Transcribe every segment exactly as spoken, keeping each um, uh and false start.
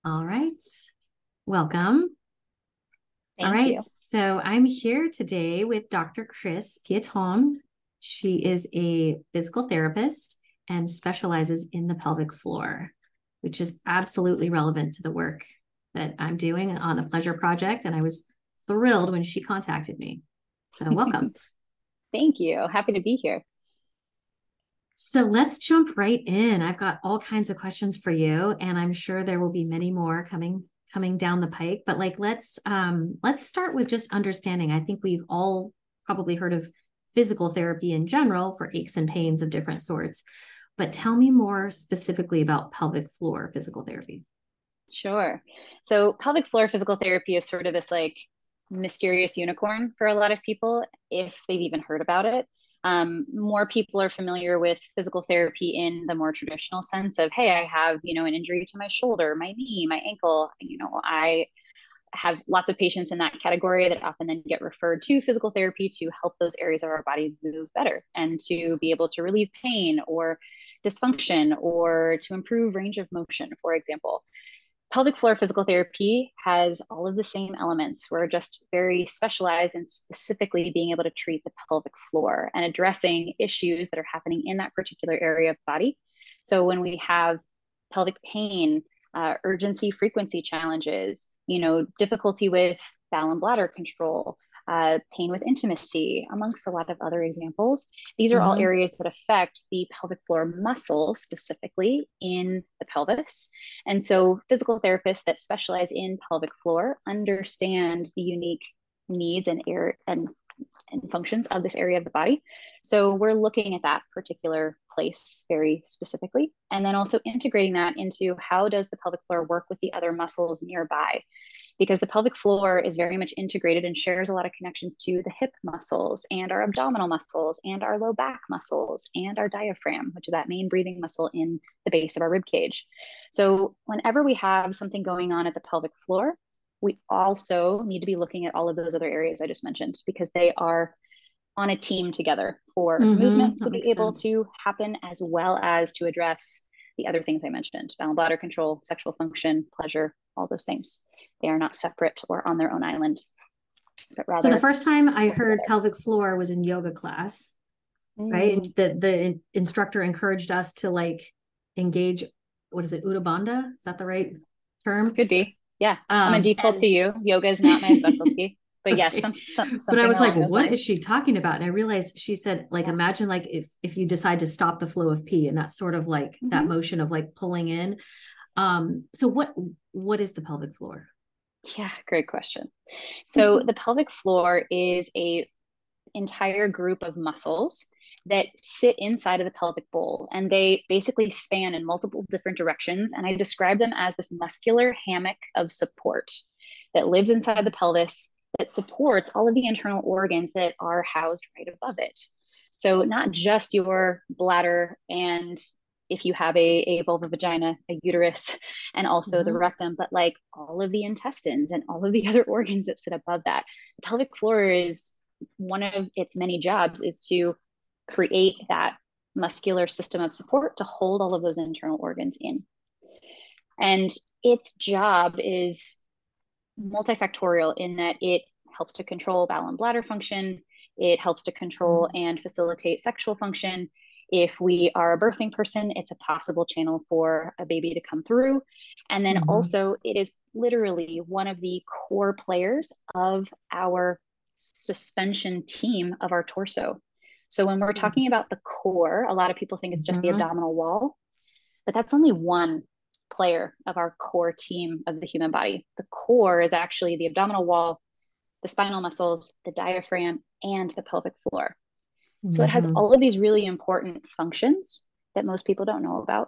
All right. Welcome. All Thank right. you. So I'm here today with Doctor Chris Piaton. She is a physical therapist and specializes in the pelvic floor, which is absolutely relevant to the work that I'm doing on the Pleasure Project. And I was thrilled when she contacted me. So welcome. Thank you. Happy to be here. So let's jump right in. I've got all kinds of questions for you, and I'm sure there will be many more coming coming down the pike. But like let's um let's start with just understanding. I think we've all probably heard of physical therapy in general for aches and pains of different sorts. But tell me more specifically about pelvic floor physical therapy. Sure. So, pelvic floor physical therapy is sort of this like mysterious unicorn for a lot of people, if they've even heard about it. Um, more people are familiar with physical therapy in the more traditional sense of, hey, I have, you know, an injury to my shoulder, my knee, my ankle. You know, I have lots of patients in that category that often then get referred to physical therapy to help those areas of our body move better and to be able to relieve pain or dysfunction or to improve range of motion, for example. Pelvic floor physical therapy has all of the same elements. We're just very specialized in specifically being able to treat the pelvic floor and addressing issues that are happening in that particular area of the body. So when we have pelvic pain, uh, urgency frequency challenges, you know, difficulty with bowel and bladder control, uh, pain with intimacy, amongst a lot of other examples. These are all Mm-hmm. areas that affect the pelvic floor muscle specifically in the pelvis. And so physical therapists that specialize in pelvic floor understand the unique needs and air and, and functions of this area of the body. So we're looking at that particular place very specifically, and then also integrating that into how does the pelvic floor work with the other muscles nearby, because the pelvic floor is very much integrated and shares a lot of connections to the hip muscles and our abdominal muscles and our low back muscles and our diaphragm, which is that main breathing muscle in the base of our rib cage. So whenever we have something going on at the pelvic floor, we also need to be looking at all of those other areas I just mentioned, because they are on a team together for Mm-hmm. movement to That be makes able sense. to happen, as well as to address the other things I mentioned: bowel and bladder control, sexual function, pleasure, all those things. They are not separate or on their own island, but So the rather first time I all heard together. pelvic floor was in yoga class, right? And Mm, the the instructor encouraged us to like engage, what is it, Udabandha? Is that the right term? could be. Yeah. I'm a Um, default to and you. Yoga is not my specialty, but yes, okay. some, some But I something was like, along those what is lines. she talking about? And I realized she said, like, Yeah. imagine like if if you decide to stop the flow of pee and that's sort of like that Mm-hmm. motion of like pulling in. Um, so what what is the pelvic floor? Yeah, great question. So the pelvic floor is a entire group of muscles that sit inside of the pelvic bowl, and they basically span in multiple different directions. And I describe them as this muscular hammock of support that lives inside the pelvis that supports all of the internal organs that are housed right above it. So not just your bladder, and if you have a, a vulva, vagina, a uterus, and also the Mm-hmm. rectum, but like all of the intestines and all of the other organs that sit above that. The pelvic floor is, one of its many jobs is to create that muscular system of support to hold all of those internal organs in. And its job is multifactorial in that it helps to control bowel and bladder function. It helps to control Mm-hmm. and facilitate sexual function. If we are a birthing person, it's a possible channel for a baby to come through. And then Mm-hmm. also, it is literally one of the core players of our suspension team of our torso. So when we're talking about the core, a lot of people think it's just the Mm-hmm. abdominal wall, but that's only one player of our core team of the human body. The core is actually the abdominal wall, the spinal muscles, the diaphragm, and the pelvic floor. So it has Mm-hmm. all of these really important functions that most people don't know about.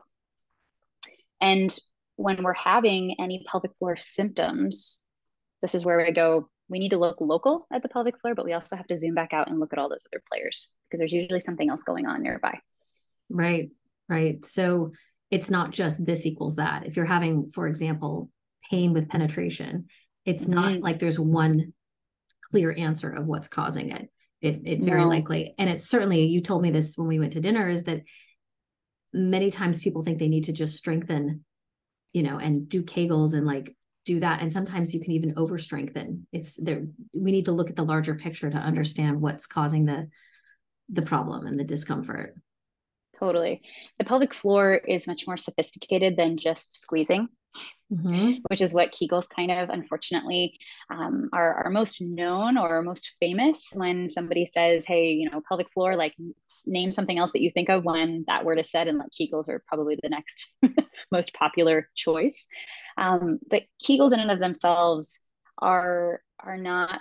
And when we're having any pelvic floor symptoms, this is where I go, we need to look local at the pelvic floor, but we also have to zoom back out and look at all those other players, because there's usually something else going on nearby. Right, right. So it's not just this equals that. If you're having, for example, pain with penetration, it's not Mm-hmm. like there's one clear answer of what's causing it. It, it very No. likely, and it's certainly, you told me this when we went to dinner, is that many times people think they need to just strengthen, you know, and do Kegels and like do that. And sometimes you can even over strengthen. It's there. We need to look at the larger picture to understand what's causing the, the problem and the discomfort. Totally. The pelvic floor is much more sophisticated than just squeezing, Mm-hmm. which is what Kegels kind of unfortunately um, are, are most known or most famous when somebody says, hey, you know, pelvic floor, like name something else that you think of when that word is said, and like Kegels are probably the next most popular choice. Um, but Kegels in and of themselves are are not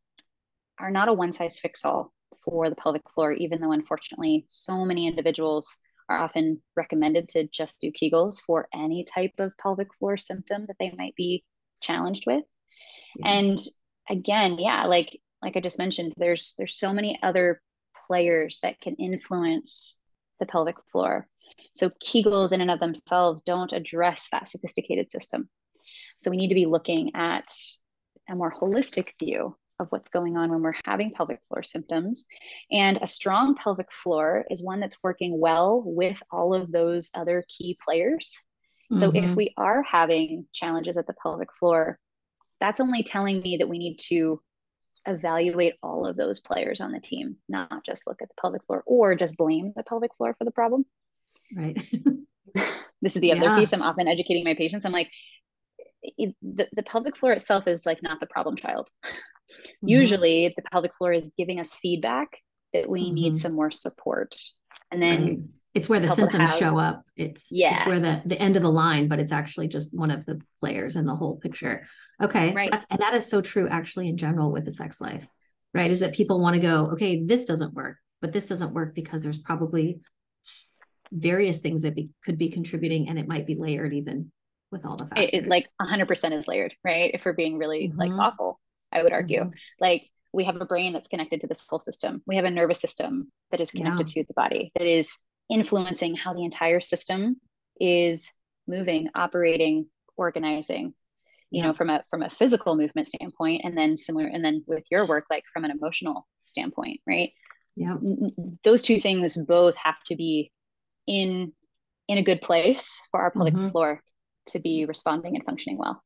are not a one size fits all for the pelvic floor, even though unfortunately so many individuals are often recommended to just do Kegels for any type of pelvic floor symptom that they might be challenged with. Yeah. And again, yeah, like like I just mentioned, there's there's so many other players that can influence the pelvic floor. So Kegels in and of themselves don't address that sophisticated system. So we need to be looking at a more holistic view of what's going on when we're having pelvic floor symptoms. And a strong pelvic floor is one that's working well with all of those other key players. So if Mm-hmm. we are having challenges at the pelvic floor, that's only telling me that we need to evaluate all of those players on the team, not just look at the pelvic floor or just blame the pelvic floor for the problem. Right. This is the other Yeah. piece. I'm often educating my patients. I'm like, it, the, the pelvic floor itself is like not the problem child. Mm-hmm. Usually the pelvic floor is giving us feedback that we need Mm-hmm. some more support. And Right. then It's where the help it symptoms have, show up. It's it's yeah, where the the end of the line, but it's actually just one of the players in the whole picture. Okay. right. That's and that is so true actually in general with the sex life, right? Is that people want to go, okay, this doesn't work, but this doesn't work because there's probably various things that be, could be contributing, and it might be layered even with all the It, it factors. like one hundred percent is layered, right? If we're being really like Mm-hmm. thoughtful, I would argue. Mm-hmm. Like we have a brain that's connected to this whole system. We have a nervous system that is Yeah. connected to the body, that is influencing how the entire system is moving, operating, organizing, you Yeah. know, from a from a physical movement standpoint, and then similar, and then with your work, like from an emotional standpoint, right? Yeah. Those two things both have to be in in a good place for our pelvic Mm-hmm. floor to be responding and functioning well.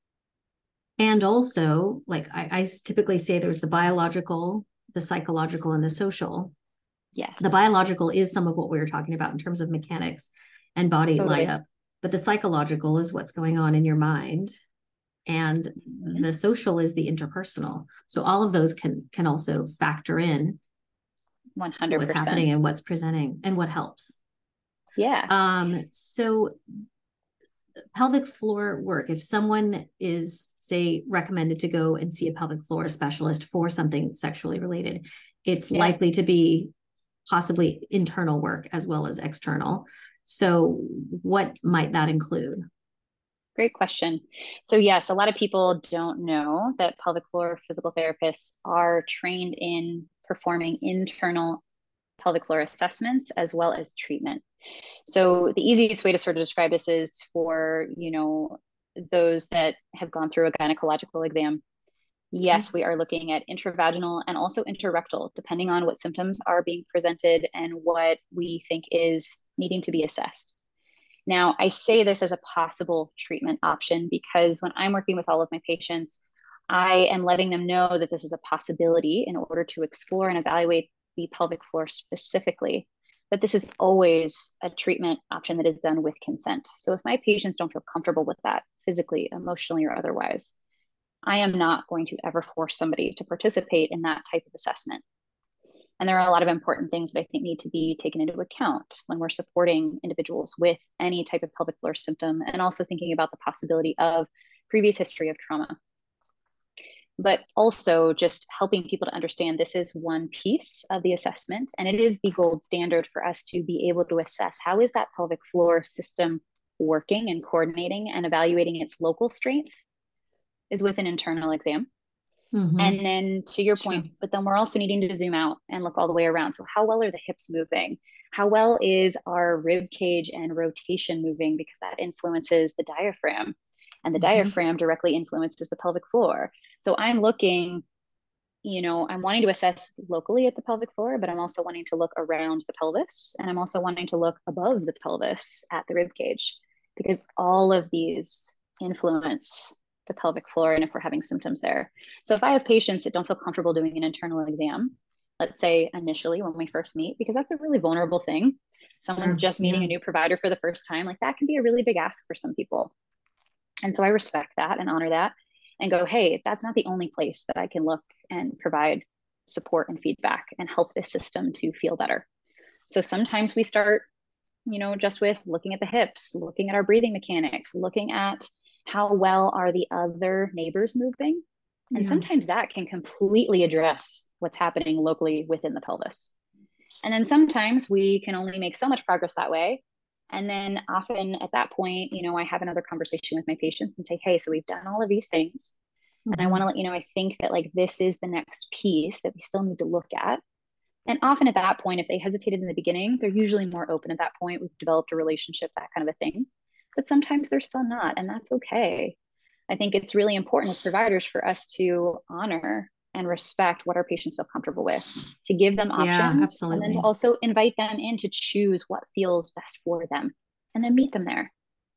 And also, like I, I typically say, there's the biological, the psychological, and the social. The Yes, biological is some of what we were talking about in terms of mechanics and body light totally. up, but the psychological is what's going on in your mind, and Mm-hmm. the social is the interpersonal. So all of those can can also factor in to what's one hundred percent. happening and what's presenting and what helps. Yeah. Um, so pelvic floor work, if someone is, say, recommended to go and see a pelvic floor specialist for something sexually related, it's Yeah. likely to be possibly internal work as well as external. So what might that include? Great question. So, yes, a lot of people don't know that pelvic floor physical therapists are trained in performing internal pelvic floor assessments as well as treatment. So, the easiest way to sort of describe this is for, you know, those that have gone through a gynecological exam. Yes, we are looking at intravaginal and also interrectal, depending on what symptoms are being presented and what we think is needing to be assessed. Now, I say this as a possible treatment option because when I'm working with all of my patients, I am letting them know that this is a possibility in order to explore and evaluate the pelvic floor specifically. But this is always a treatment option that is done with consent. So if my patients don't feel comfortable with that physically, emotionally, or otherwise, I am not going to ever force somebody to participate in that type of assessment. And there are a lot of important things that I think need to be taken into account when we're supporting individuals with any type of pelvic floor symptom, and also thinking about the possibility of previous history of trauma. But also just helping people to understand this is one piece of the assessment, and it is the gold standard for us to be able to assess how is that pelvic floor system working and coordinating and evaluating its local strength is with an internal exam. Mm-hmm. And then to your Sure. point, but then we're also needing to zoom out and look all the way around. So how well are the hips moving? How well is our rib cage and rotation moving? Because that influences the diaphragm, and the Mm-hmm. diaphragm directly influences the pelvic floor. So I'm looking, you know, I'm wanting to assess locally at the pelvic floor, but I'm also wanting to look around the pelvis, and I'm also wanting to look above the pelvis at the rib cage, because all of these influence the pelvic floor and if we're having symptoms there. So if I have patients that don't feel comfortable doing an internal exam, let's say initially when we first meet, because that's a really vulnerable thing. Someone's Sure. just meeting Yeah. a new provider for the first time, like that can be a really big ask for some people. And so I respect that and honor that and go, hey, that's not the only place that I can look and provide support and feedback and help this system to feel better. So sometimes we start, you know, just with looking at the hips, looking at our breathing mechanics, looking at how well are the other neighbors moving. And Yeah. sometimes that can completely address what's happening locally within the pelvis. And then sometimes we can only make so much progress that way. And then often at that point, you know, I have another conversation with my patients and say, hey, so we've done all of these things. And I Mm-hmm. want to let you know, I think that like this is the next piece that we still need to look at. And often at that point, if they hesitated in the beginning, they're usually more open at that point. We've developed a relationship, that kind of a thing. But sometimes they're still not, and that's okay. I think it's really important as providers for us to honor and respect what our patients feel comfortable with, to give them Yeah, options, and then to absolutely. also invite them in to choose what feels best for them and then meet them there.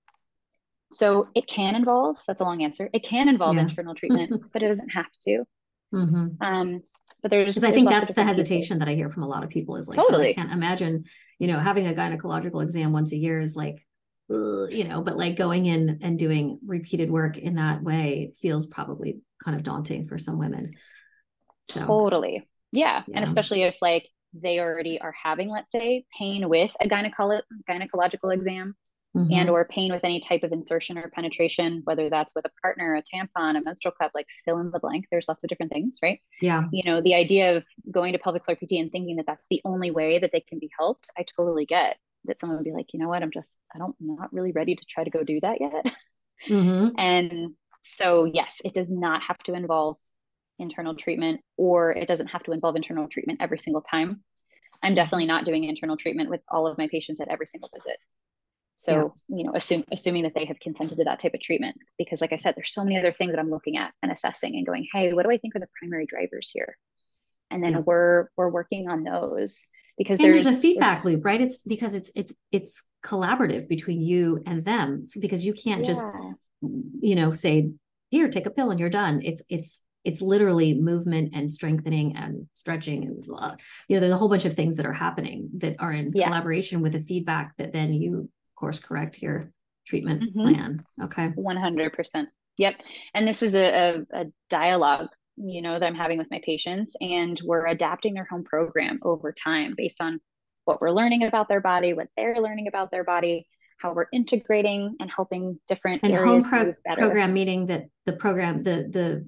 So it can involve, that's a long answer, it can involve Yeah. internal treatment, but it doesn't have to. Mm-hmm. Um, but Because there's I there's think lots of that's the different pieces. hesitation that I hear from a lot of people is like, oh, I Totally. can't imagine, you know, having a gynecological exam once a year is like, ugh, you know, but like going in and doing repeated work in that way feels probably kind of daunting for some women. So, Totally. Yeah. And yeah. especially if like they already are having, let's say, pain with a gynecolo- gynecological exam and Mm-hmm. or pain with any type of insertion or penetration, whether that's with a partner, a tampon, a menstrual cup, like fill in the blank. There's lots of different things, right? Yeah. You know, the idea of going to pelvic floor P T and thinking that that's the only way that they can be helped, I totally get that someone would be like, you know what, I'm just, I don't, I'm not really ready to try to go do that yet. Mm-hmm. And so, yes, it does not have to involve internal treatment, or it doesn't have to involve internal treatment every single time. I'm Mm-hmm. definitely not doing internal treatment with all of my patients at every single visit. Yeah. So, you know, assume, assuming that they have consented to that type of treatment, because like I said, there's so many other things that I'm looking at and assessing and going, hey, what do I think are the primary drivers here? And Yeah. then we're, we're working on those because And there's a there's, feedback it's, loop, right? It's because it's it's it's collaborative between you and them. So because you can't just, yeah, you know, say, here, take a pill and you're done. It's it's it's literally movement and strengthening and stretching and uh, you know, there's a whole bunch of things that are happening that are in yeah, collaboration with the feedback that then you course correct your treatment mm-hmm. plan. Okay. one hundred percent. Yep. And this is a, a, a dialogue, you know, that I'm having with my patients, and we're adapting their home program over time based on what we're learning about their body, what they're learning about their body, how we're integrating and helping different And home areas pro- move better. program meaning that the program, the the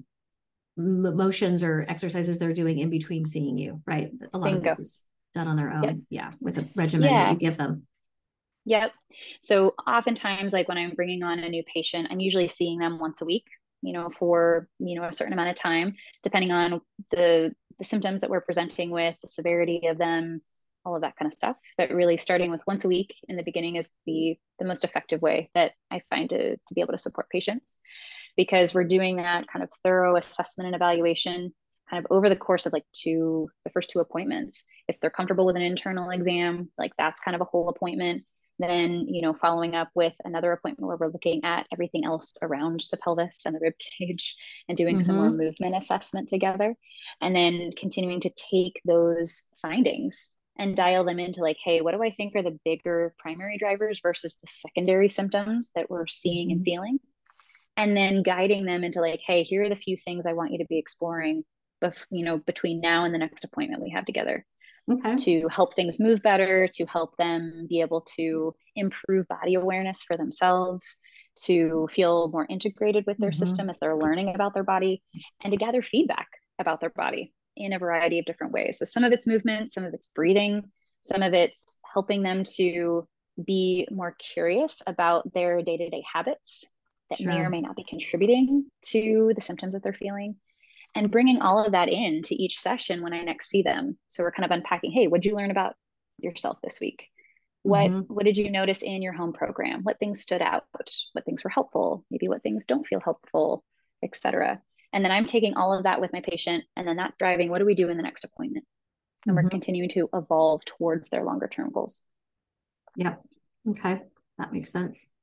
motions or exercises they're doing in between seeing you, right? A lot of Bingo. this is done on their Yep. own. Yeah. With a regimen that you Yeah. give them. Yep. So oftentimes, like when I'm bringing on a new patient, I'm usually seeing them once a week, you know, for, you know, a certain amount of time, depending on the the symptoms that we're presenting with, the severity of them, all of that kind of stuff. But really starting with once a week in the beginning is the the most effective way that I find to to be able to support patients, because we're doing that kind of thorough assessment and evaluation kind of over the course of like two the first two appointments. If they're comfortable with an internal exam, like that's kind of a whole appointment. Then, you know, following up with another appointment where we're looking at everything else around the pelvis and the rib cage and doing some more Mm-hmm. movement assessment together. And then continuing to take those findings and dial them into like, hey, what do I think are the bigger primary drivers versus the secondary symptoms that we're seeing and Mm-hmm. feeling? And then guiding them into like, hey, here are the few things I want you to be exploring, bef- you know, between now and the next appointment we have together, Okay. to help things move better, to help them be able to improve body awareness for themselves, to feel more integrated with their Mm-hmm. system as they're learning about their body, and to gather feedback about their body in a variety of different ways. So some of it's movement, some of it's breathing, some of it's helping them to be more curious about their day-to-day habits that may or Sure. may not be contributing to the symptoms that they're feeling, and bringing all of that into each session when I next see them. So we're kind of unpacking, hey, what did you learn about yourself this week? What Mm-hmm. what did you notice in your home program? What things stood out? What things were helpful? Maybe what things don't feel helpful, et cetera. And then I'm taking all of that with my patient, and then that's driving what do we do in the next appointment? And we're Mm-hmm. continuing to evolve towards their longer term goals. Yeah. Okay. That makes sense.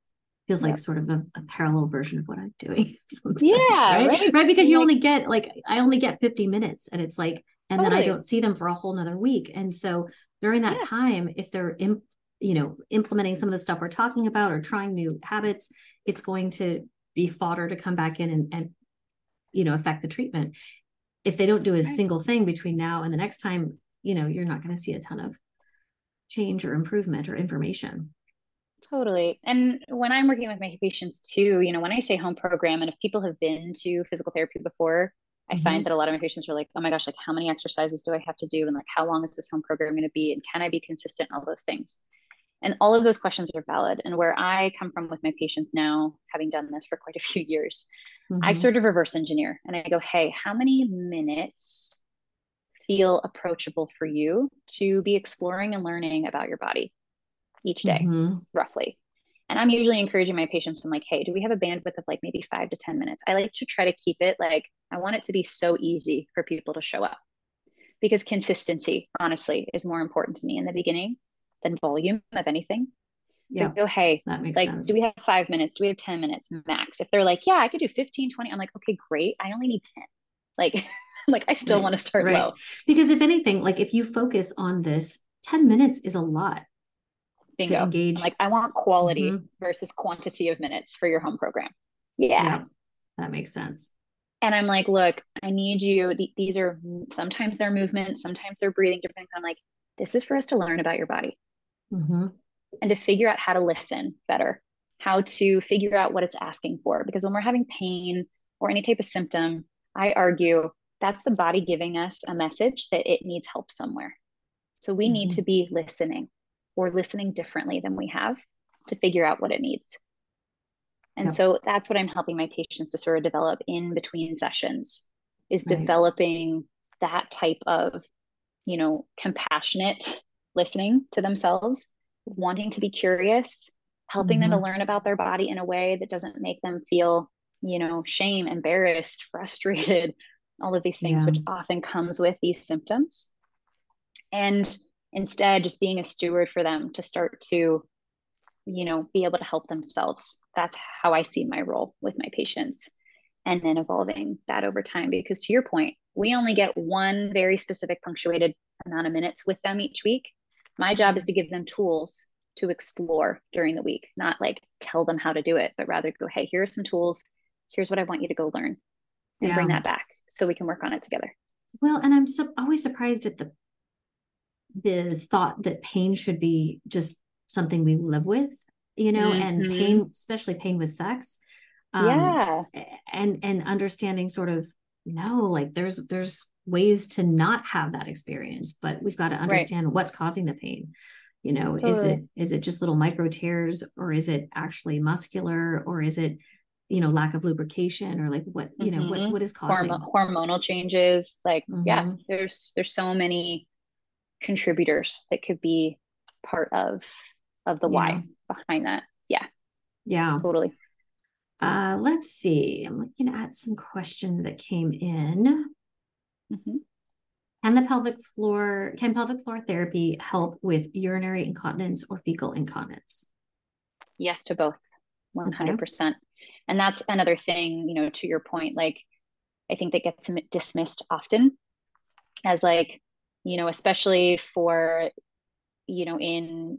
feels like Yep. sort of a, a parallel version of what I'm doing sometimes, Yeah, right? right. Right. Because you Like, only get like, I only get fifty minutes and it's like, and then I totally. don't see them for a whole nother week. And so during that Yeah. time, if they're, imp, you know, implementing some of the stuff we're talking about or trying new habits, it's going to be fodder to come back in and, and you know, affect the treatment. If they don't do a Right. single thing between now and the next time, you know, you're not going to see a ton of change or improvement or information. Totally. And when I'm working with my patients too, you know, when I say home program, and if people have been to physical therapy before, I find Mm-hmm. that a lot of my patients are like, oh my gosh, like how many exercises do I have to do? And like, how long is this home program going to be? And can I be consistent? All those things. And all of those questions are valid. And where I come from with my patients now, having done this for quite a few years, I Mm-hmm. sort of reverse engineer and I go, hey, how many minutes feel approachable for you to be exploring and learning about your body each day, Mm-hmm. roughly? And I'm usually encouraging my patients, I'm like, hey, do we have a bandwidth of like maybe five to ten minutes? I like to try to keep it like, I want it to be so easy for people to show up because consistency, honestly, is more important to me in the beginning than volume of anything. So Yeah, go, hey, that makes like, do sense. we have five minutes? Do we have ten minutes max? If they're like, yeah, I could do fifteen, twenty, I'm like, okay, great. I only need ten. Like, like I still Right. want to start Right. low. Because if anything, like if you focus on this, ten minutes is a lot to Bingo. I'm engage. like, I want Mm-hmm. quality versus quantity of minutes for your home program. Yeah. Yeah, that makes sense. And I'm like, look, I need you. Th- these are sometimes they're movements, sometimes they're breathing, different things. I'm like, this is for us to learn about your body Mm-hmm. and to figure out how to listen better, how to figure out what it's asking for. Because when we're having pain or any type of symptom, I argue that's the body giving us a message that it needs help somewhere. So we need Mm-hmm. to be listening or listening differently than we have to figure out what it needs. And Yep. so that's what I'm helping my patients to sort of develop in between sessions is Right. developing that type of, you know, compassionate listening to themselves, wanting to be curious, helping them to Mm-hmm. learn about their body in a way that doesn't make them feel, you know, shame, embarrassed, frustrated, all of these things, Yeah. which often comes with these symptoms. And instead, just being a steward for them to start to, you know, be able to help themselves. That's how I see my role with my patients. And then evolving that over time. Because to your point, we only get one very specific punctuated amount of minutes with them each week. My job is to give them tools to explore during the week, not like tell them how to do it, but rather go, hey, here are some tools. Here's what I want you to go learn and bring Yeah. that back so we can work on it together. Well, and I'm so always surprised at the the thought that pain should be just something we live with, you know, and Mm-hmm. pain, especially pain with sex, um, Yeah. and and understanding sort of no, like there's there's ways to not have that experience, but we've got to Right. understand what's causing the pain. You know, is it Totally. is it just little micro tears, or is it actually muscular, or is it, you know, lack of lubrication, or like what, you know, what Mm-hmm. what is Horm- causing? hormonal changes. Like, yeah, Mm-hmm. there's there's so many contributors that could be part of of the Yeah, why behind that. Yeah, yeah. totally. Uh, let's see. I'm looking at some questions that came in. Mm-hmm. Can the pelvic floor, can pelvic floor therapy help with urinary incontinence or fecal incontinence? Yes to both, Okay. one hundred percent. And that's another thing, you know, to your point, like I think that gets dismissed often as like, you know, especially for, you know, in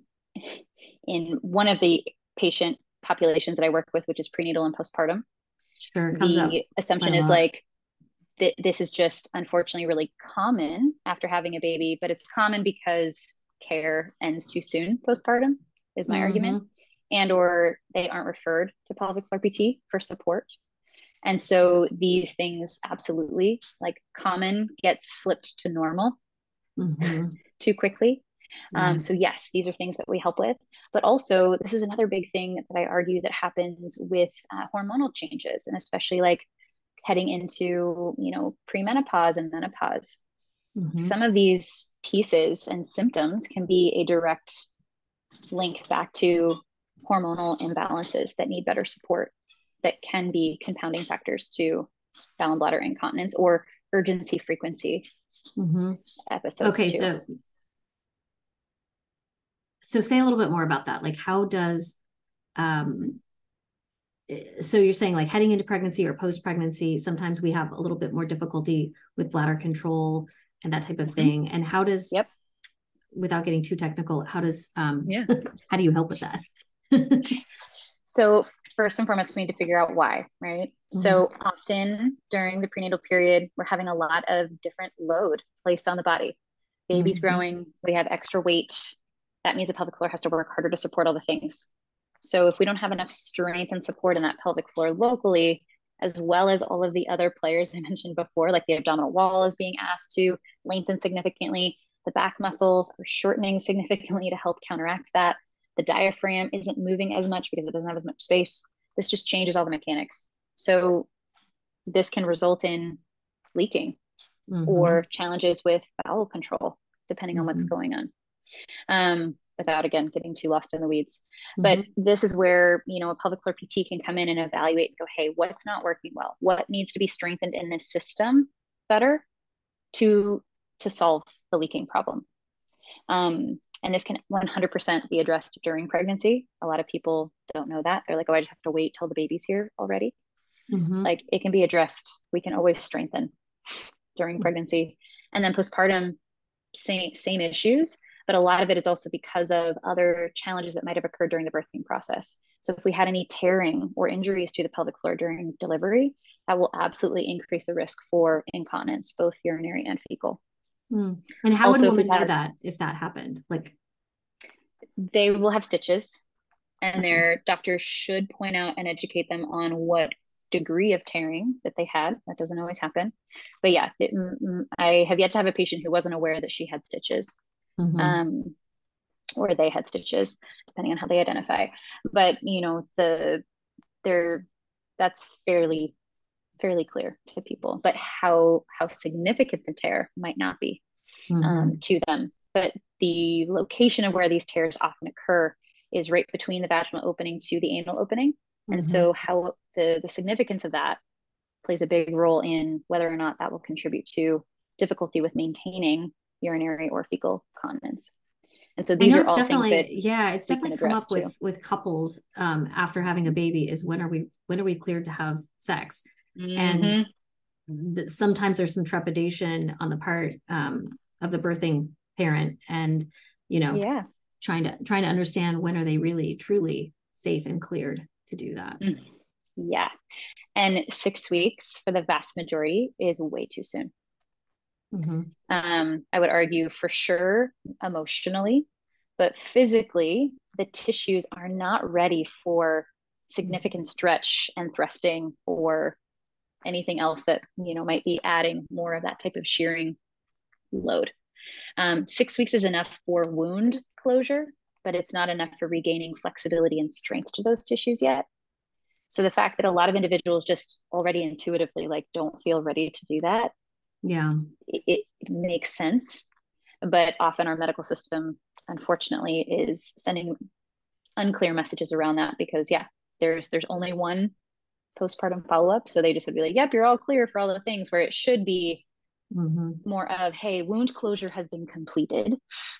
in one of the patient populations that I work with, which is prenatal and postpartum, Sure. Comes up the quite assumption a is lot. like th- this is just unfortunately really common after having a baby, but it's common because care ends too soon postpartum, is my argument, Mm-hmm. and or they aren't referred to pelvic floor P T for support. And so these things absolutely like common gets flipped to normal Mm-hmm. too quickly. Yeah. Um, so yes, these are things that we help with, but also this is another big thing that I argue that happens with uh, hormonal changes, and especially like heading into, you know, premenopause and menopause. Mm-hmm. Some of these pieces and symptoms can be a direct link back to hormonal imbalances that need better support, that can be compounding factors to bowel and bladder incontinence or urgency frequency Mm-hmm. episodes Okay. too. So, so say a little bit more about that. Like, how does, um, so you're saying like heading into pregnancy or post-pregnancy, sometimes we have a little bit more difficulty with bladder control and that type of thing. And how does, yep. without getting too technical, how does, um, yeah. how do you help with that? So first and foremost, we need to figure out why, right? Mm-hmm. So often during the prenatal period, we're having a lot of different load placed on the body. Baby's mm-hmm. growing, we have extra weight. That means the pelvic floor has to work harder to support all the things. So if we don't have enough strength and support in that pelvic floor locally, as well as all of the other players I mentioned before, like the abdominal wall is being asked to lengthen significantly, the back muscles are shortening significantly to help counteract that. The diaphragm isn't moving as much because it doesn't have as much space. This just changes all the mechanics. So this can result in leaking mm-hmm. or challenges with bowel control, depending mm-hmm. on what's going on. Um, without, again, getting too lost in the weeds. Mm-hmm. But this is where, you know, a pelvic floor P T can come in and evaluate and go, hey, what's not working well? What needs to be strengthened in this system better to, to solve the leaking problem? Um, and this can one hundred percent be addressed during pregnancy. A lot of people don't know that. They're like, oh, I just have to wait till the baby's here already. Mm-hmm. Like, it can be addressed. We can always strengthen during pregnancy. And then postpartum, same, same issues. But a lot of it is also because of other challenges that might have occurred during the birthing process. So if we had any tearing or injuries to the pelvic floor during delivery, that will absolutely increase the risk for incontinence, both urinary and fecal. Mm. And how also, would a woman know that if that happened? Like, they will have stitches, and okay. their doctor should point out and educate them on what degree of tearing that they had. That doesn't always happen. But yeah, it, I have yet to have a patient who wasn't aware that she had stitches. Mm-hmm. Um, or they had stitches, depending on how they identify. But, you know, the they're that's fairly fairly clear to people. But how how significant the tear might not be mm-hmm. um, to them. But the location of where these tears often occur is right between the vaginal opening to the anal opening. Mm-hmm. And so how the the significance of that plays a big role in whether or not that will contribute to difficulty with maintaining urinary or fecal continence. And so these are all things that yeah, it's definitely come up with, with couples um, after having a baby is when are we, when are we cleared to have sex? Mm-hmm. And th- sometimes there's some trepidation on the part um, of the birthing parent and, you know, yeah. trying to, trying to understand when are they really truly safe and cleared to do that. Mm-hmm. Yeah. And six weeks for the vast majority is way too soon. Mm-hmm. Um, I would argue for sure emotionally, but physically, the tissues are not ready for significant stretch and thrusting or anything else that, you know, might be adding more of that type of shearing load. Um, six weeks is enough for wound closure, but it's not enough for regaining flexibility and strength to those tissues yet. So the fact that a lot of individuals just already intuitively like don't feel ready to do that, yeah, it, it makes sense. But often our medical system, unfortunately, is sending unclear messages around that because, yeah, there's there's only one postpartum follow-up. So they just would be like, yep, you're all clear for all the things, where it should be mm-hmm. more of, hey, wound closure has been completed,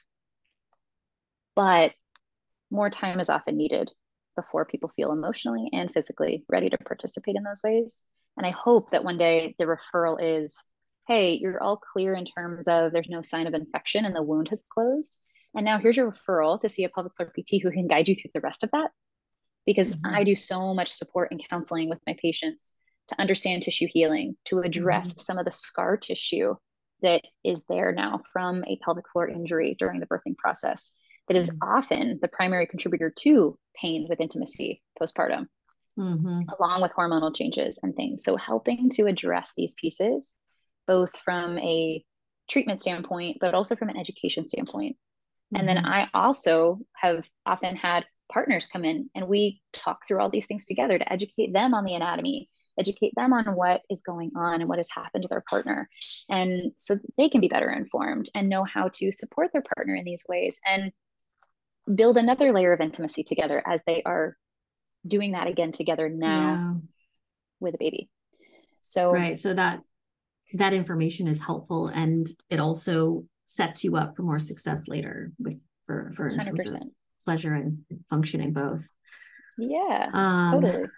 but more time is often needed before people feel emotionally and physically ready to participate in those ways. And I hope that one day the referral is, hey, you're all clear in terms of there's no sign of infection and the wound has closed. And now here's your referral to see a pelvic floor P T who can guide you through the rest of that. Because mm-hmm. I do so much support and counseling with my patients to understand tissue healing, to address mm-hmm. some of the scar tissue that is there now from a pelvic floor injury during the birthing process. That is mm-hmm. often the primary contributor to pain with intimacy postpartum, mm-hmm. along with hormonal changes and things. So helping to address these pieces, both from a treatment standpoint, but also from an education standpoint. Mm-hmm. And then I also have often had partners come in and we talk through all these things together to educate them on the anatomy, educate them on what is going on and what has happened to their partner. And so that they can be better informed and know how to support their partner in these ways and build another layer of intimacy together as they are doing that again together now yeah. with a baby. So, right. So that, that information is helpful and it also sets you up for more success later with, for, for in terms of pleasure and functioning both. Yeah, um, totally.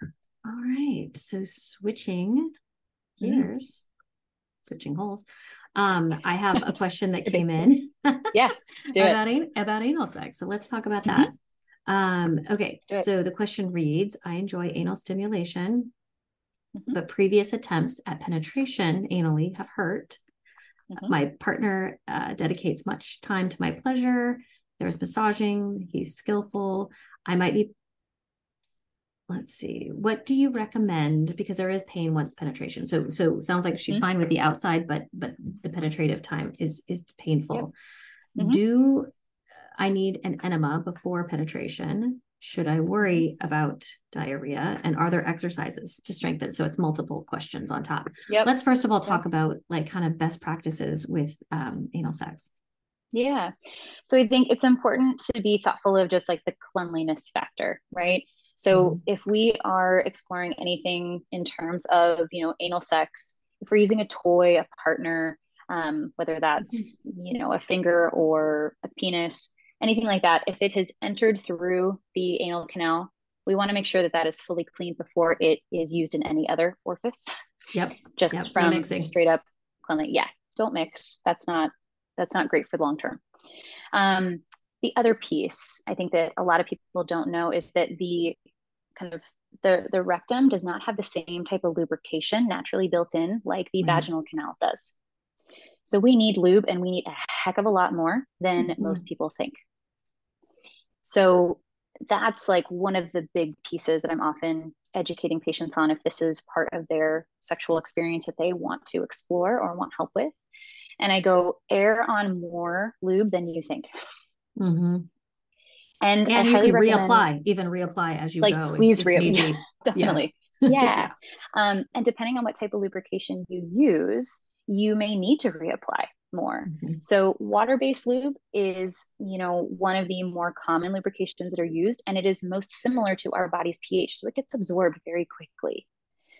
All right. So switching gears, mm-hmm. switching holes. Um, I have a question that came in. Yeah, do about, it. An- about anal sex. So let's talk about mm-hmm. that. Um, okay. So the question reads, I enjoy anal stimulation, mm-hmm. but previous attempts at penetration anally have hurt. Mm-hmm. My partner uh, dedicates much time to my pleasure. There's massaging. He's skillful. I might be, let's see, what do you recommend? Because there is pain once penetration. So, so sounds like she's mm-hmm. fine with the outside, but, but the penetrative time is, is painful. Yep. Mm-hmm. Do I need an enema before penetration? Should I worry about diarrhea? And are there exercises to strengthen? So it's multiple questions on top. Yep. Let's first of all talk yep. about like kind of best practices with um, anal sex. Yeah. So I think it's important to be thoughtful of just like the cleanliness factor, right? So mm-hmm. if we are exploring anything in terms of, you know, anal sex, if we're using a toy, a partner, um, whether that's, mm-hmm. you know, a finger or a penis, anything like that, if it has entered through the anal canal, we want to make sure that that is fully cleaned before it is used in any other orifice. Yep. Just yep. from no mixing. Straight up cleanly. Yeah. Don't mix. That's not, that's not great for the long term. Um, the other piece I think that a lot of people don't know is that the kind of the, the rectum does not have the same type of lubrication naturally built in like the right. vaginal canal does. So we need lube, and we need a heck of a lot more than mm-hmm. most people think. So that's like one of the big pieces that I'm often educating patients on if this is part of their sexual experience that they want to explore or want help with. And I go, err on more lube than you think. Mm-hmm. And, and I you highly can recommend, reapply, even reapply as you like, go. Please if, reapply. If yeah, definitely. Yes. Yeah. yeah. Um, and depending on what type of lubrication you use, you may need to reapply more. Mm-hmm. So water-based lube is, you know, one of the more common lubrications that are used, and it is most similar to our body's pH. So it gets absorbed very quickly.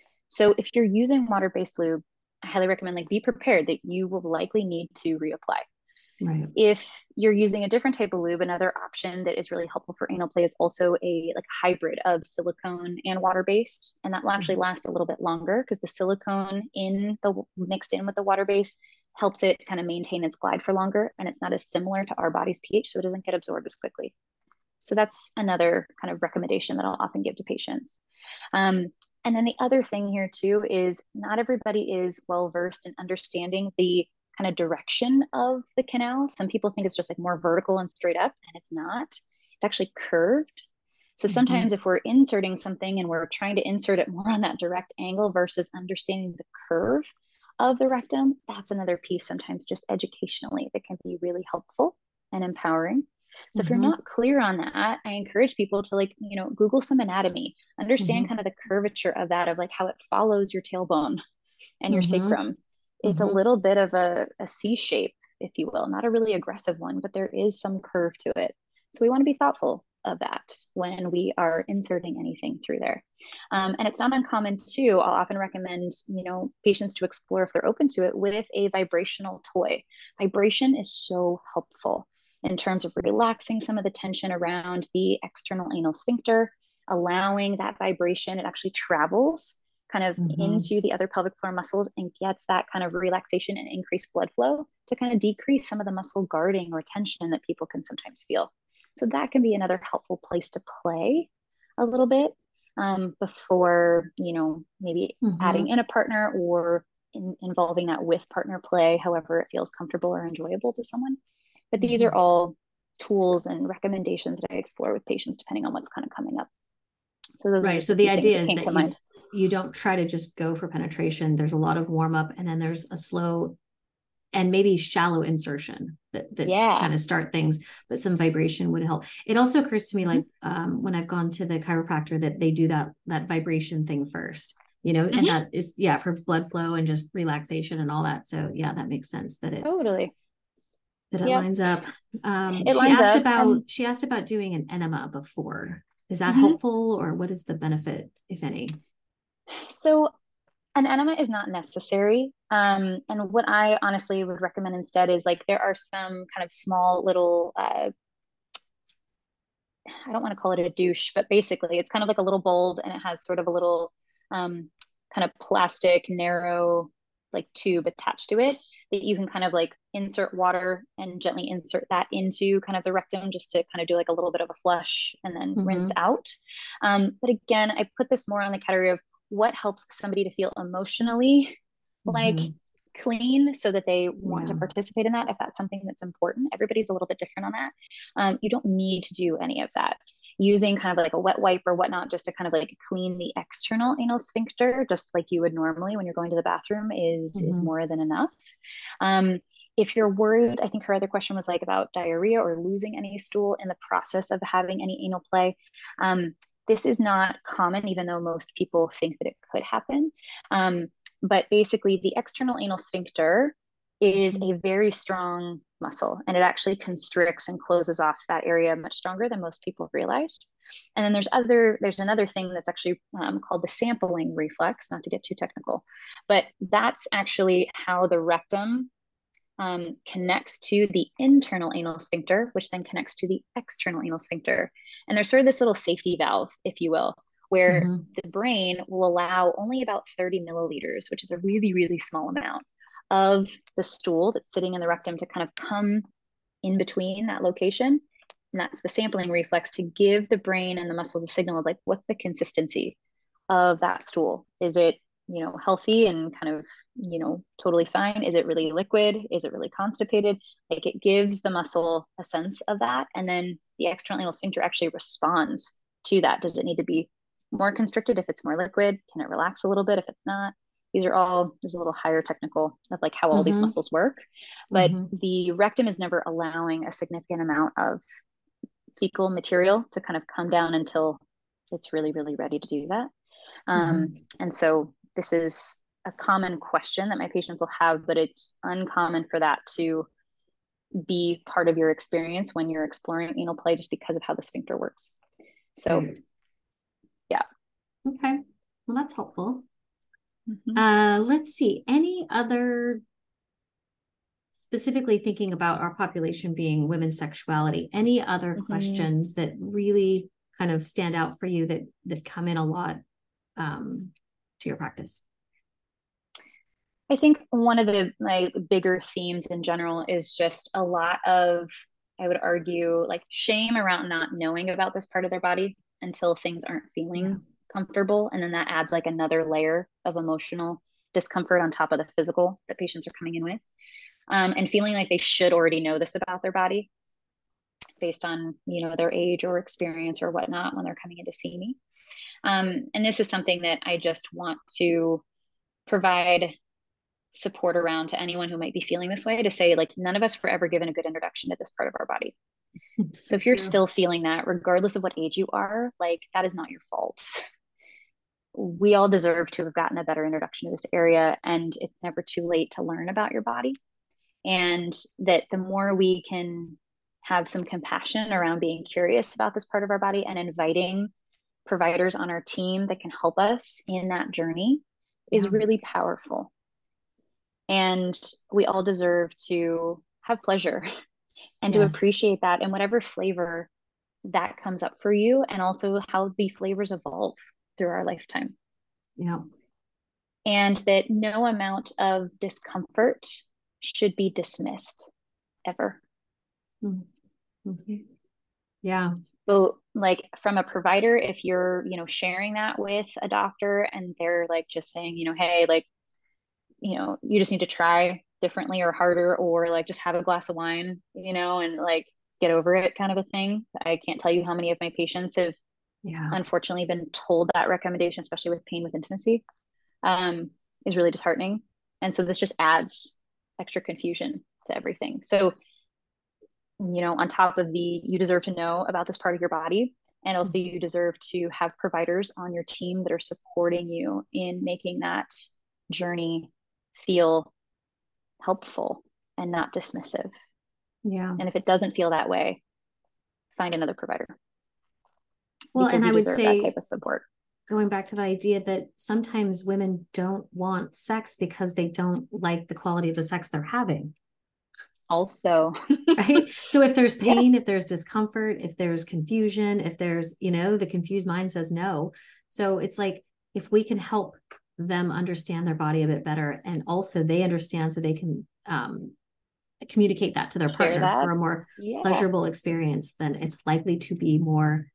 So if you're using water-based lube, I highly recommend like be prepared that you will likely need to reapply. Right. If you're using a different type of lube, another option that is really helpful for anal play is also a like hybrid of silicone and water-based, and that will actually mm-hmm. last a little bit longer because the silicone in the mixed in with the water-based helps it kind of maintain its glide for longer, and it's not as similar to our body's pH, so it doesn't get absorbed as quickly. So that's another kind of recommendation that I'll often give to patients. Um, and then the other thing here too is not everybody is well versed in understanding the kind of direction of the canal. Some people think it's just like more vertical and straight up, and it's not. It's actually curved. So sometimes mm-hmm. if we're inserting something and we're trying to insert it more on that direct angle versus understanding the curve of the rectum, that's another piece sometimes just educationally that can be really helpful and empowering. So mm-hmm. if you're not clear on that, I encourage people to like, you know, Google some anatomy, understand mm-hmm. kind of the curvature of that, of like how it follows your tailbone and your mm-hmm. sacrum. It's mm-hmm. a little bit of a, a C shape, if you will, not a really aggressive one, but there is some curve to it. So we want to be thoughtful of that when we are inserting anything through there. Um, and it's not uncommon too. I'll often recommend, you know, patients to explore if they're open to it with a vibrational toy. Vibration is so helpful in terms of relaxing some of the tension around the external anal sphincter, allowing that vibration. It actually travels kind of mm-hmm. into the other pelvic floor muscles and gets that kind of relaxation and increased blood flow to kind of decrease some of the muscle guarding or tension that people can sometimes feel. So that can be another helpful place to play a little bit um, before, you know, maybe mm-hmm. adding in a partner or in, involving that with partner play, however it feels comfortable or enjoyable to someone. But mm-hmm. these are all tools and recommendations that I explore with patients depending on what's kind of coming up. So those right. are So the idea that is that you, mind. you don't try to just go for penetration. There's a lot of warm up, and then there's a slow and maybe shallow insertion that, that yeah. kind of start things, but some vibration would help. It also occurs to me mm-hmm. like um, when I've gone to the chiropractor that they do that, that vibration thing first, you know, mm-hmm. and that is, yeah, for blood flow and just relaxation and all that. So yeah, that makes sense that it totally that it yep. lines up. Um, it she lines asked up about, and... she asked about doing an enema before. Is that mm-hmm. helpful, or what is the benefit, if any? So an enema is not necessary. Um, and what I honestly would recommend instead is like, there are some kind of small little uh, I don't want to call it a douche, but basically it's kind of like a little bulb, and it has sort of a little um, kind of plastic, narrow, like tube attached to it that you can kind of like insert water and gently insert that into kind of the rectum just to kind of do like a little bit of a flush and then mm-hmm. rinse out. Um, but again, I put this more on the category of what helps somebody to feel emotionally mm-hmm. like clean so that they want yeah. to participate in that if that's something that's important. Everybody's a little bit different on that. Um, you don't need to do any of that. Using kind of like a wet wipe or whatnot just to kind of like clean the external anal sphincter, just like you would normally when you're going to the bathroom, is mm-hmm. is more than enough. Um, if you're worried, I think her other question was like about diarrhea or losing any stool in the process of having any anal play. Um, this is not common, even though most people think that it could happen. Um, but basically, the external anal sphincter is a very strong muscle, and it actually constricts and closes off that area much stronger than most people realize. And then there's other there's another thing that's actually um, called the sampling reflex, not to get too technical, but that's actually how the rectum um, connects to the internal anal sphincter, which then connects to the external anal sphincter. And there's sort of this little safety valve, if you will, where mm-hmm. the brain will allow only about thirty milliliters, which is a really, really small amount of the stool that's sitting in the rectum to kind of come in between that location. And that's the sampling reflex to give the brain and the muscles a signal of like, what's the consistency of that stool? Is it, you know, healthy and kind of, you know, totally fine? Is it really liquid? Is it really constipated? Like it gives the muscle a sense of that. And then the external anal sphincter actually responds to that. Does it need to be more constricted if it's more liquid? Can it relax a little bit if it's not? These are all just a little higher technical of like how all mm-hmm. these muscles work. But mm-hmm. the rectum is never allowing a significant amount of fecal material to kind of come down until it's really, really ready to do that. Um, mm-hmm. And so this is a common question that my patients will have, but it's uncommon for that to be part of your experience when you're exploring anal play just because of how the sphincter works. So, mm-hmm. yeah. Okay. Well, that's helpful. Mm-hmm. Uh, let's see, any other, specifically thinking about our population being women's sexuality, any other mm-hmm. questions that really kind of stand out for you that that come in a lot um, to your practice? I think one of the like bigger themes in general is just a lot of, I would argue, like shame around not knowing about this part of their body until things aren't feeling yeah. comfortable. And then that adds like another layer of emotional discomfort on top of the physical that patients are coming in with. Um, and feeling like they should already know this about their body based on, you know, their age or experience or whatnot when they're coming in to see me. Um, and this is something that I just want to provide support around to anyone who might be feeling this way, to say like, none of us were ever given a good introduction to this part of our body. So if you're True. Still feeling that, regardless of what age you are, like that is not your fault. We all deserve to have gotten a better introduction to this area, and it's never too late to learn about your body. And that the more we can have some compassion around being curious about this part of our body and inviting providers on our team that can help us in that journey is yeah. really powerful. And we all deserve to have pleasure and yes. to appreciate that in whatever flavor that comes up for you, and also how the flavors evolve through our lifetime. Yeah. And that no amount of discomfort should be dismissed ever. Mm-hmm. Yeah. So like from a provider, if you're, you know, sharing that with a doctor and they're like just saying, you know, hey, like, you know, you just need to try differently or harder, or like just have a glass of wine, you know, and like get over it kind of a thing. I can't tell you how many of my patients have yeah. unfortunately been told that recommendation, especially with pain with intimacy, um, is really disheartening. And so this just adds extra confusion to everything. So, you know, on top of the, you deserve to know about this part of your body. And also you deserve to have providers on your team that are supporting you in making that journey feel helpful and not dismissive. Yeah. And if it doesn't feel that way, find another provider. Well, and I would say that type of support. Going back to the idea that sometimes women don't want sex because they don't like the quality of the sex they're having. also. Right. So if there's Yeah, pain, if there's discomfort, if there's confusion, if there's, you know, the confused mind says no. So it's like if we can help them understand their body a bit better and also they understand so they can um, communicate that to their share partner that. for a more Yeah, pleasurable experience, then it's likely to be more,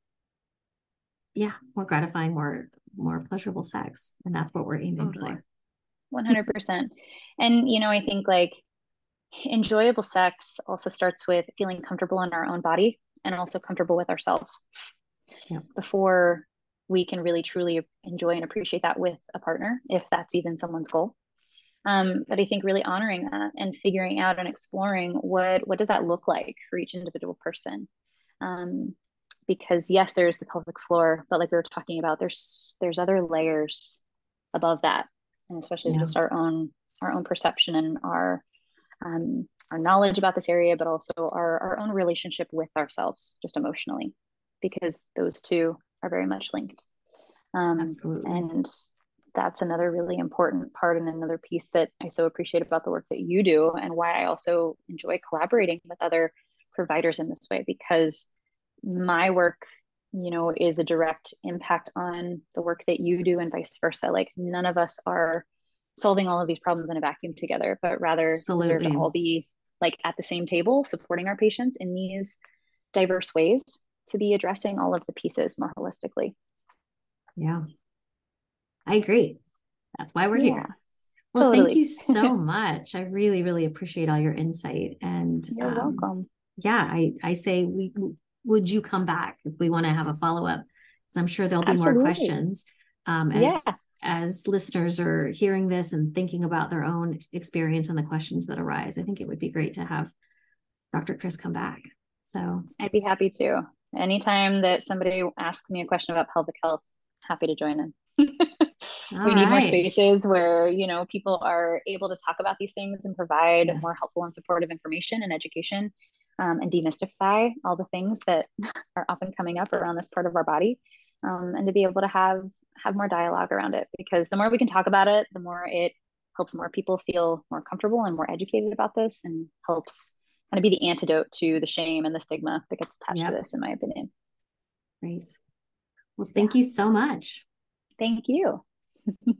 yeah, more gratifying, more, more pleasurable sex. And that's what we're aiming totally. for. one hundred percent. And, you know, I think like enjoyable sex also starts with feeling comfortable in our own body and also comfortable with ourselves Yeah. before we can really truly enjoy and appreciate that with a partner, if that's even someone's goal. Um, but I think really honoring that and figuring out and exploring what what does that look like for each individual person. Um, because yes, there's the pelvic floor, but like we were talking about, there's there's other layers above that, and especially Yeah. just our own our own perception and our um, our knowledge about this area, but also our our own relationship with ourselves, just emotionally, because those two are very much linked. Um, Absolutely. and that's another really important part and another piece that I so appreciate about the work that you do and why I also enjoy collaborating with other providers in this way because my work, you know, is a direct impact on the work that you do and vice versa. Like none of us are solving all of these problems in a vacuum together, but rather deserve to Absolutely. all be like at the same table supporting our patients in these diverse ways to be addressing all of the pieces more holistically. Yeah. I agree. That's why we're Yeah, here. Well, thank totally. you so much. I really, really appreciate all your insight. And You're um, welcome. yeah, I, I say we would you come back if we want to have a follow-up? Because I'm sure there'll be more Absolutely. questions um, Yeah, as as listeners are hearing this and thinking about their own experience and the questions that arise. I think it would be great to have Doctor Chris come back. So I'd be happy to. Anytime that somebody asks me a question about pelvic health, happy to join in. all We need more right. spaces where, you know, people are able to talk about these things and provide more Yes. helpful and supportive information and education um, and demystify all the things that are often coming up around this part of our body um, and to be able to have have more dialogue around it because the more we can talk about it, the more it helps more people feel more comfortable and more educated about this and helps kind of be the antidote to the shame and the stigma that gets attached to Yep. this, in my opinion. Great. Well, Yeah. thank you so much. Thank you.